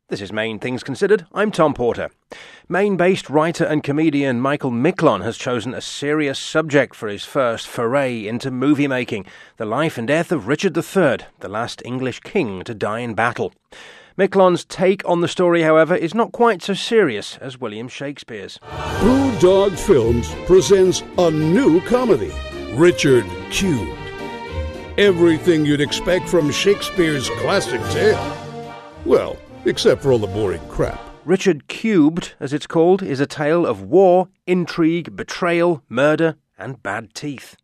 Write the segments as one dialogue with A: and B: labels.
A: This is Maine Things Considered. I'm Tom Porter. Maine-based writer and comedian Michael Micklon has chosen a serious subject for his first foray into movie making, the life and death of Richard III, the last English king to die in battle. Micklon's take on the story, however, is not quite so serious as William Shakespeare's.
B: Bulldog Films presents a new comedy, Richard Cubed. Everything you'd expect from Shakespeare's classic tale. Well, except for all the boring crap.
A: Richard Cubed, as it's called, is a tale of war, intrigue, betrayal, murder, and bad teeth.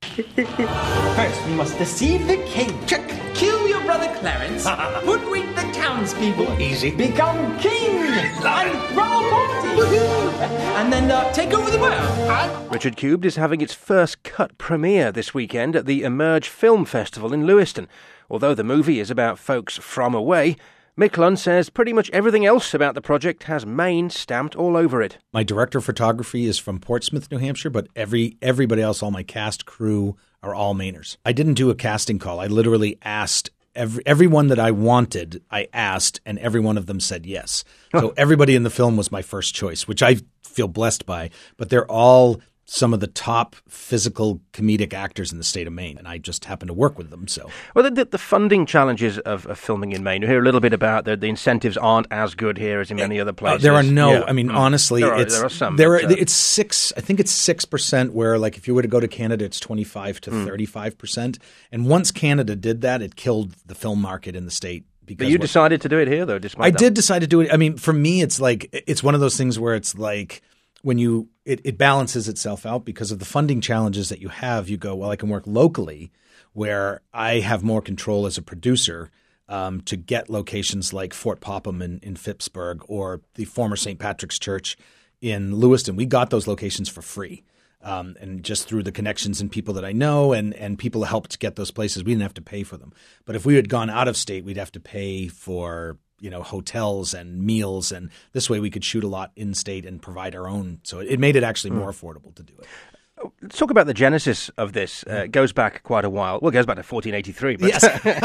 C: First, we must deceive the king. Check. Kill your brother Clarence. Hoodwink the townspeople. Easy. Become king. And throw a party. And then take over the world.
A: Richard Cubed is having its first cut premiere this weekend at the Emerge Film Festival in Lewiston. Although the movie is about folks from away, Micklon says pretty much everything else about the project has Maine stamped all over it.
D: My director of photography is from Portsmouth, New Hampshire, but everybody else, all my cast, crew, are all Mainers. I didn't do a casting call. I literally asked everyone that I wanted, I asked, and every one of them said yes. So everybody in the film was my first choice, which I feel blessed by, but they're all some of the top physical comedic actors in the state of Maine, and I just happen to work with them. So,
A: well, the funding challenges of filming in Maine. You hear a little bit about the incentives aren't as good here as in many other places.
D: There are no.
A: Yeah.
D: I mean, honestly,
A: there are some.
D: It's 6. I think it's 6%. Where, like, if you were to go to Canada, it's 25 to 35%. And once Canada did that, it killed the film market in the state.
A: But you decided to do it here, though. Despite
D: I
A: that.
D: did decide to do it. I mean, for me, it's one of those things where it's like, when it balances itself out because of the funding challenges that you have, you go, well, I can work locally where I have more control as a producer to get locations like Fort Popham in Phippsburg or the former St. Patrick's Church in Lewiston. We got those locations for free. And just through the connections and people that I know and people helped get those places, we didn't have to pay for them. But if we had gone out of state, we'd have to pay for hotels and meals, and this way we could shoot a lot in state and provide our own. So it made it actually more affordable to do it.
A: Let's talk about the genesis of this. It goes back quite a while. Well, it goes back to 1483. But
D: yes,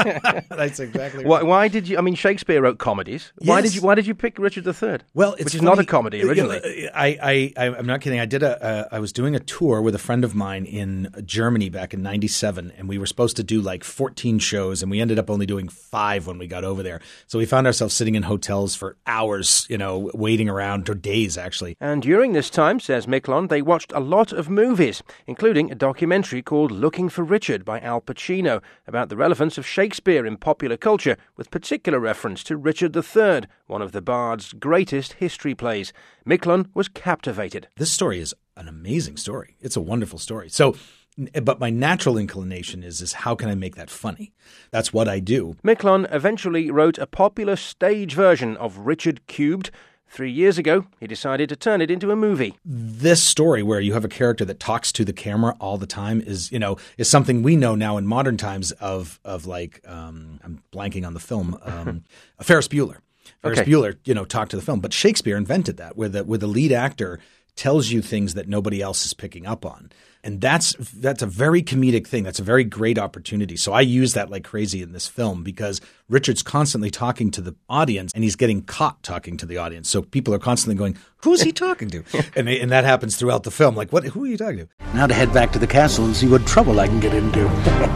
D: that's exactly right.
A: Why did you? I mean, Shakespeare wrote comedies.
D: Yes.
A: Why did you pick Richard III?
D: Well,
A: which is not a comedy originally.
D: I'm not kidding. I was doing a tour with a friend of mine in Germany back in '97, and we were supposed to do like 14 shows, and we ended up only doing 5 when we got over there. So we found ourselves sitting in hotels for hours, waiting around, or days actually.
A: And during this time, says Micklon, they watched a lot of movies, including a documentary called Looking for Richard by Al Pacino about the relevance of Shakespeare in popular culture, with particular reference to Richard III, one of the Bard's greatest history plays. Micklon was captivated.
D: This story is an amazing story. It's a wonderful story. So, but my natural inclination is how can I make that funny? That's what I do.
A: Micklon eventually wrote a popular stage version of Richard Cubed. 3 years ago, he decided to turn it into a movie.
D: This story where you have a character that talks to the camera all the time is something we know now in modern times of like, I'm blanking on the film, Ferris Bueller. Ferris Bueller, talked to the film. But Shakespeare invented that where the lead actor tells you things that nobody else is picking up on. And that's a very comedic thing. That's a very great opportunity. So I use that like crazy in this film because Richard's constantly talking to the audience and he's getting caught talking to the audience. So people are constantly going, who's he talking to? and that happens throughout the film. Like, who are you talking to?
E: Now to head back to the castle and see what trouble I can get into.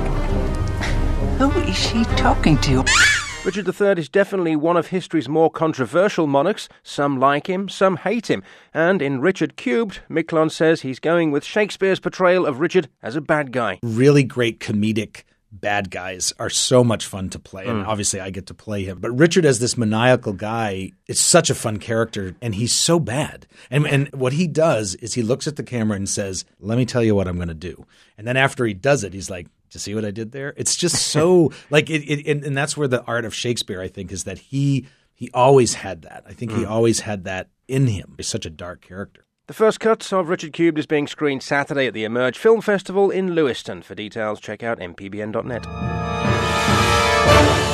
F: Who is she talking to?
A: Richard III is definitely one of history's more controversial monarchs. Some like him, some hate him. And in Richard Cubed, Micklon says he's going with Shakespeare's portrayal of Richard as a bad guy.
D: Really great comedic bad guys are so much fun to play. And obviously I get to play him. But Richard as this maniacal guy is such a fun character, and he's so bad. And what he does is he looks at the camera and says, let me tell you what I'm going to do. And then after he does it, he's like, do you see what I did there? It's just so like and that's where the art of Shakespeare, I think, is that he always had that. I think he always had that in him. He's such a dark character.
A: The first cut of Richard Cubed is being screened Saturday at the Emerge Film Festival in Lewiston. For details, check out mpbn.net.